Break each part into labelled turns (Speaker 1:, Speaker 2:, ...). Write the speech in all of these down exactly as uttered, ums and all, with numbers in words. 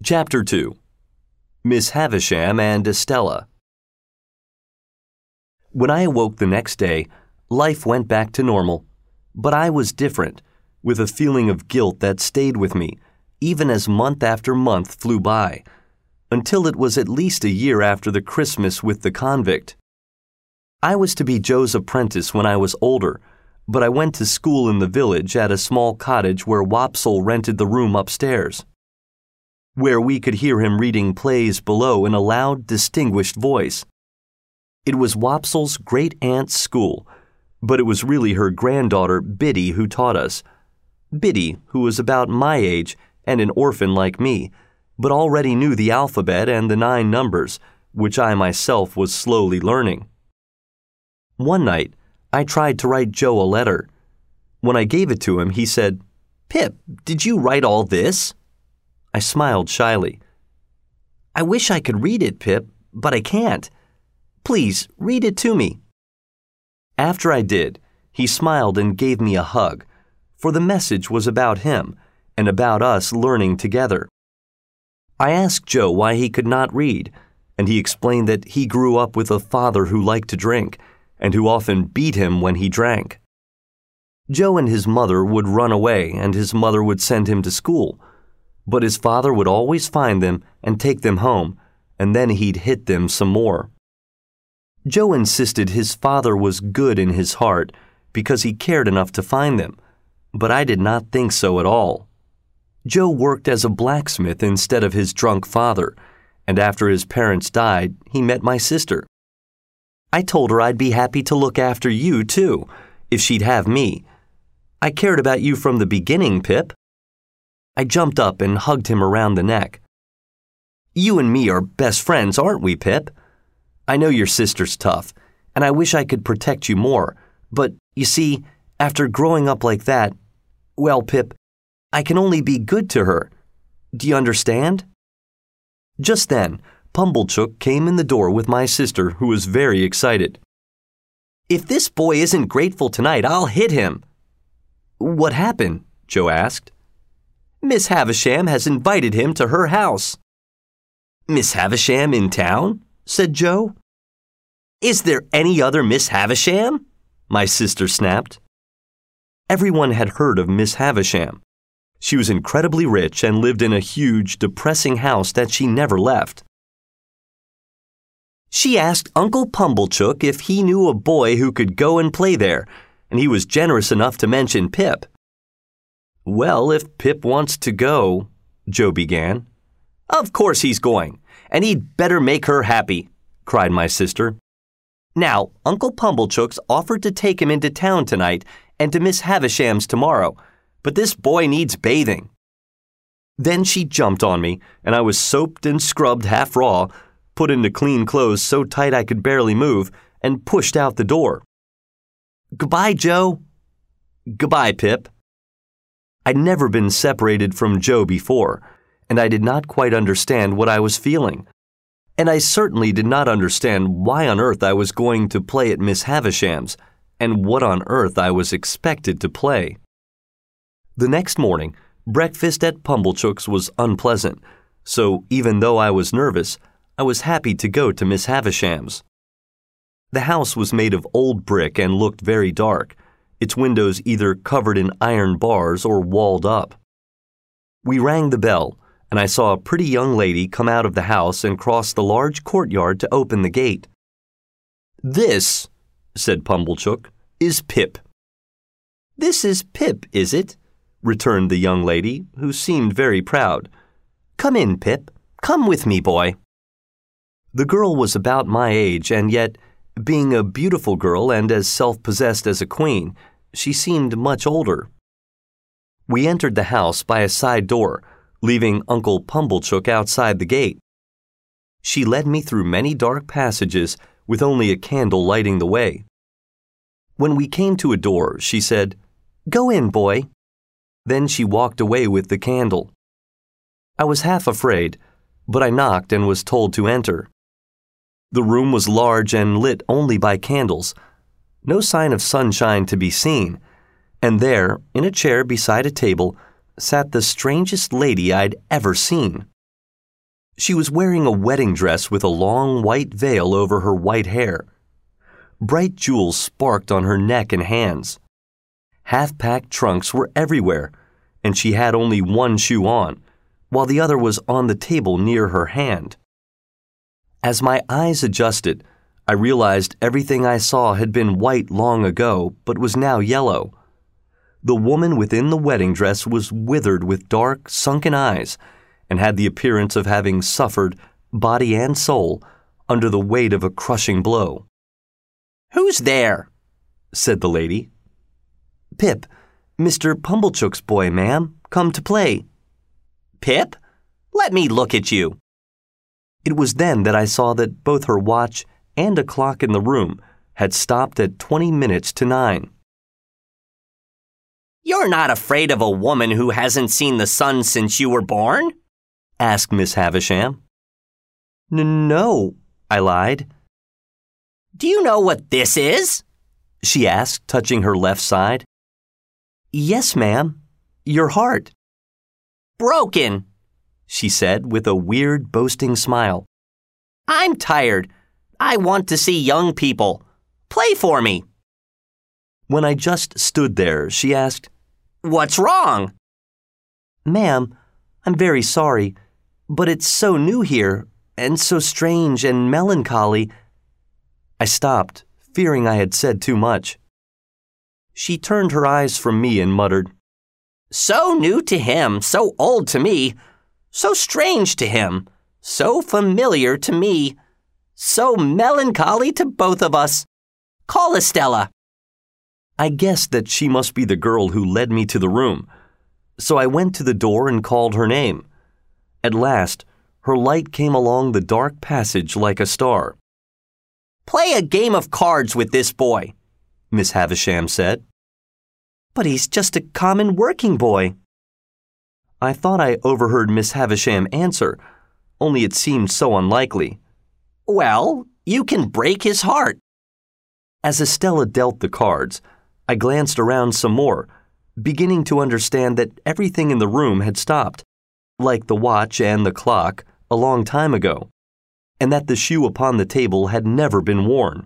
Speaker 1: Chapter two. Miss Havisham and Estella. When I awoke the next day, life went back to normal. But I was different, with a feeling of guilt that stayed with me, even as month after month flew by, until it was at least a year after the Christmas with the convict. I was to be Joe's apprentice when I was older, but I went to school in the village at a small cottage where Wopsle rented the room upstairs, where we could hear him reading plays below in a loud, distinguished voice. It was Wopsle's great-aunt's school, but it was really her granddaughter, Biddy, who taught us. Biddy, who was about my age and an orphan like me, but already knew the alphabet and the nine numbers, which I myself was slowly learning. One night, I tried to write Joe a letter. When I gave it to him, he said, "Pip, did you write all this?" I smiled shyly. "I wish I could read it, Pip, but I can't. Please, read it to me." After I did, he smiled and gave me a hug, for the message was about him and about us learning together. I asked Joe why he could not read, and he explained that he grew up with a father who liked to drink and who often beat him when he drank. Joe and his mother would run away and his mother would send him to school, but his father would always find them and take them home, and then he'd hit them some more. Joe insisted his father was good in his heart because he cared enough to find them, but I did not think so at all. Joe worked as a blacksmith instead of his drunk father, and after his parents died, he met my sister. I told her I'd be happy to look after you, too, if she'd have me. I cared about you from the beginning, Pip. I jumped up and hugged him around the neck. "You and me are best friends, aren't we, Pip? I know your sister's tough, and I wish I could protect you more, but, you see, after growing up like that, well, Pip, I can only be good to her. Do you understand?" Just then, Pumblechook came in the door with my sister, who was very excited. "If this boy isn't grateful tonight, I'll hit him." "What happened?" Joe asked. "Miss Havisham has invited him to her house." "Miss Havisham in town?" said Joe. "Is there any other Miss Havisham?" my sister snapped. Everyone had heard of Miss Havisham. She was incredibly rich and lived in a huge, depressing house that she never left. "She asked Uncle Pumblechook if he knew a boy who could go and play there, and he was generous enough to mention Pip." "Well, if Pip wants to go," Joe began. "Of course he's going, and he'd better make her happy," cried my sister. "Now, Uncle Pumblechook's offered to take him into town tonight and to Miss Havisham's tomorrow, but this boy needs bathing." Then she jumped on me, and I was soaped and scrubbed half raw, put into clean clothes so tight I could barely move, and pushed out the door. "Goodbye, Joe." "Goodbye, Pip." I'd never been separated from Joe before, and I did not quite understand what I was feeling. And I certainly did not understand why on earth I was going to play at Miss Havisham's, and what on earth I was expected to play. The next morning, breakfast at Pumblechook's was unpleasant, so even though I was nervous, I was happy to go to Miss Havisham's. The house was made of old brick and looked very dark, its windows either covered in iron bars or walled up. We rang the bell, and I saw a pretty young lady come out of the house and cross the large courtyard to open the gate. "This," said Pumblechook, "is Pip." "This is Pip, is it?" returned the young lady, who seemed very proud. "Come in, Pip. Come with me, boy." The girl was about my age, and yet, being a beautiful girl and as self-possessed as a queen, she seemed much older. We entered the house by a side door, leaving Uncle Pumblechook outside the gate. She led me through many dark passages with only a candle lighting the way. When we came to a door, she said, "Go in, boy." Then she walked away with the candle. I was half afraid, but I knocked and was told to enter. The room was large and lit only by candles. No sign of sunshine to be seen, and there, in a chair beside a table, sat the strangest lady I'd ever seen. She was wearing a wedding dress with a long white veil over her white hair. Bright jewels sparkled on her neck and hands. Half-packed trunks were everywhere, and she had only one shoe on, while the other was on the table near her hand. As my eyes adjusted, I realized everything I saw had been white long ago, but was now yellow. The woman within the wedding dress was withered with dark, sunken eyes, and had the appearance of having suffered, body and soul, under the weight of a crushing blow.
Speaker 2: "Who's there?"
Speaker 1: said the lady. "Pip, Mister Pumblechook's boy, ma'am, come to play."
Speaker 2: "Pip? Let me look at you."
Speaker 1: It was then that I saw that both her watch and a clock in the room had stopped at twenty minutes to nine.
Speaker 2: "You're not afraid of a woman who hasn't seen the sun since you were born?"
Speaker 1: asked Miss Havisham. N- no, I lied.
Speaker 2: "Do you know what this is?"
Speaker 1: she asked, touching her left side. "Yes, ma'am. Your heart."
Speaker 2: "Broken,"
Speaker 1: she said with a weird, boasting smile.
Speaker 2: "I'm tired. I want to see young people. Play for me."
Speaker 1: When I just stood there, she asked,
Speaker 2: "What's wrong?"
Speaker 1: "Ma'am, I'm very sorry, but it's so new here, and so strange and melancholy." I stopped, fearing I had said too much. She turned her eyes from me and muttered,
Speaker 2: "So new to him, so old to me, so strange to him, so familiar to me, so melancholy to both of us. Call Estella."
Speaker 1: I guessed that she must be the girl who led me to the room, so I went to the door and called her name. At last, her light came along the dark passage like a star.
Speaker 2: "Play a game of cards with this boy,"
Speaker 1: Miss Havisham said.
Speaker 2: "But he's just a common working boy."
Speaker 1: I thought I overheard Miss Havisham answer, only it seemed so unlikely.
Speaker 2: "Well, you can break his heart."
Speaker 1: As Estella dealt the cards, I glanced around some more, beginning to understand that everything in the room had stopped, like the watch and the clock, a long time ago, and that the shoe upon the table had never been worn.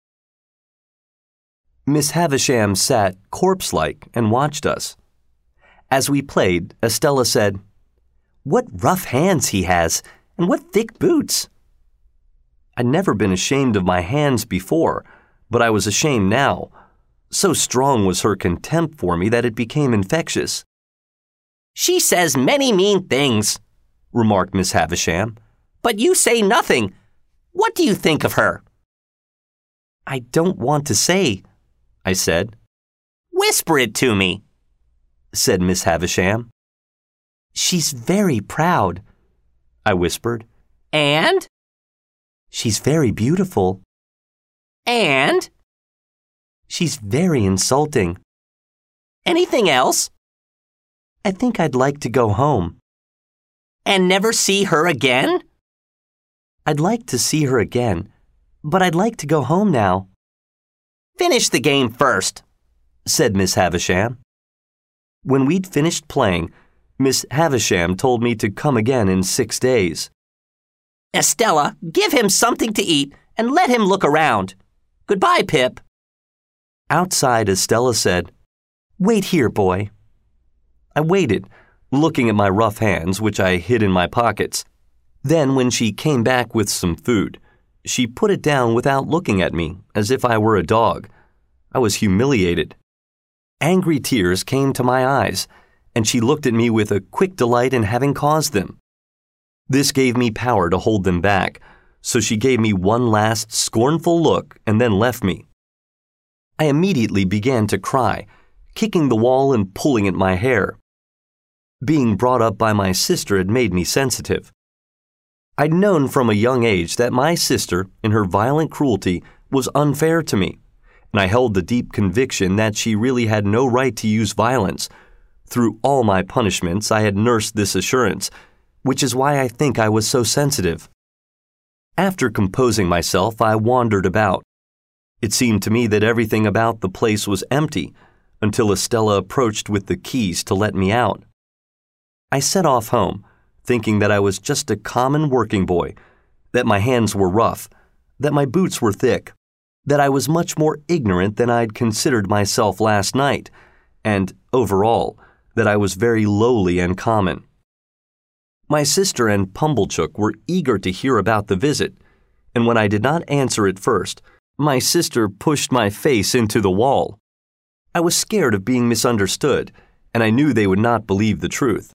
Speaker 1: Miss Havisham sat corpse-like and watched us. As we played, Estella said, "What rough hands he has, and what thick boots." I'd never been ashamed of my hands before, but I was ashamed now. So strong was her contempt for me that it became infectious.
Speaker 2: "She says many mean things,"
Speaker 1: remarked Miss Havisham.
Speaker 2: "But you say nothing. What do you think of her?"
Speaker 1: "I don't want to say," I said.
Speaker 2: "Whisper it to me,"
Speaker 1: said Miss Havisham. "She's very proud," I whispered.
Speaker 2: "And?"
Speaker 1: "She's very beautiful."
Speaker 2: "And?"
Speaker 1: "She's very insulting."
Speaker 2: "Anything else?"
Speaker 1: "I think I'd like to go home."
Speaker 2: "And never see her again?"
Speaker 1: "I'd like to see her again, but I'd like to go home now."
Speaker 2: "Finish the game first,"
Speaker 1: said Miss Havisham. When we'd finished playing, Miss Havisham told me to come again in six days.
Speaker 2: "Estella, give him something to eat and let him look around. Goodbye, Pip."
Speaker 1: Outside, Estella said, "Wait here, boy." I waited, looking at my rough hands, which I hid in my pockets. Then, when she came back with some food, she put it down without looking at me, as if I were a dog. I was humiliated. Angry tears came to my eyes, and she looked at me with a quick delight in having caused them. This gave me power to hold them back, so she gave me one last scornful look and then left me. I immediately began to cry, kicking the wall and pulling at my hair. Being brought up by my sister had made me sensitive. I'd known from a young age that my sister, in her violent cruelty, was unfair to me, and I held the deep conviction that she really had no right to use violence. Through all my punishments, I had nursed this assurance, which is why I think I was so sensitive. After composing myself, I wandered about. It seemed to me that everything about the place was empty, until Estella approached with the keys to let me out. I set off home, thinking that I was just a common working boy, that my hands were rough, that my boots were thick, that I was much more ignorant than I'd considered myself last night, and, overall, that I was very lowly and common. My sister and Pumblechook were eager to hear about the visit, and when I did not answer at first, my sister pushed my face into the wall. I was scared of being misunderstood, and I knew they would not believe the truth.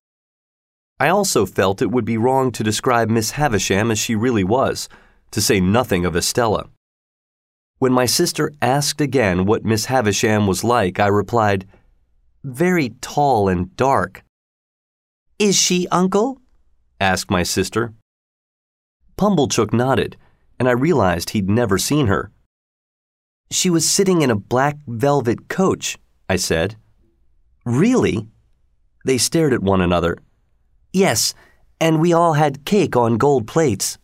Speaker 1: I also felt it would be wrong to describe Miss Havisham as she really was, to say nothing of Estella. When my sister asked again what Miss Havisham was like, I replied, "Very tall and dark."
Speaker 2: "Is she, Uncle?"
Speaker 1: asked my sister. Pumblechook nodded, and I realized he'd never seen her. "She was sitting in a black velvet coach," I said. "Really?" They stared at one another. "Yes, and we all had cake on gold plates."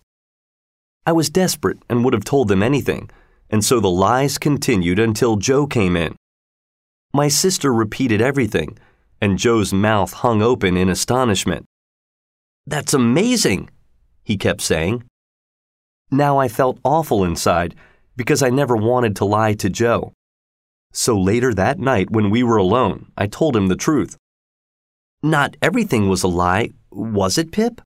Speaker 1: I was desperate and would have told them anything, and so the lies continued until Joe came in. My sister repeated everything, and Joe's mouth hung open in astonishment. "That's amazing," he kept saying. Now I felt awful inside because I never wanted to lie to Joe. So later that night when we were alone, I told him the truth. "Not everything was a lie, was it, Pip?"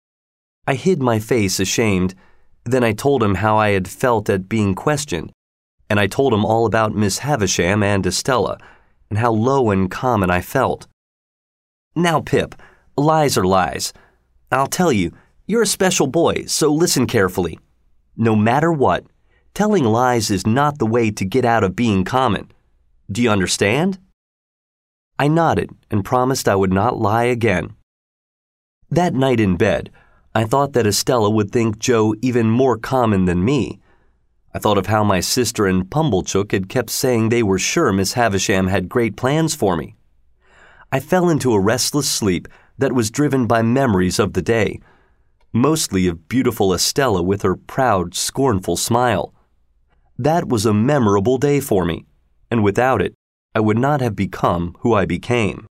Speaker 1: I hid my face ashamed. Then I told him how I had felt at being questioned, and I told him all about Miss Havisham and Estella, and how low and common I felt. "Now, Pip, lies are lies. I'll tell you, you're a special boy, so listen carefully. No matter what, telling lies is not the way to get out of being common. Do you understand?" I nodded and promised I would not lie again. That night in bed, I thought that Estella would think Joe even more common than me. I thought of how my sister and Pumblechook had kept saying they were sure Miss Havisham had great plans for me. I fell into a restless sleep that was driven by memories of the day, mostly of beautiful Estella with her proud, scornful smile. That was a memorable day for me, and without it, I would not have become who I became.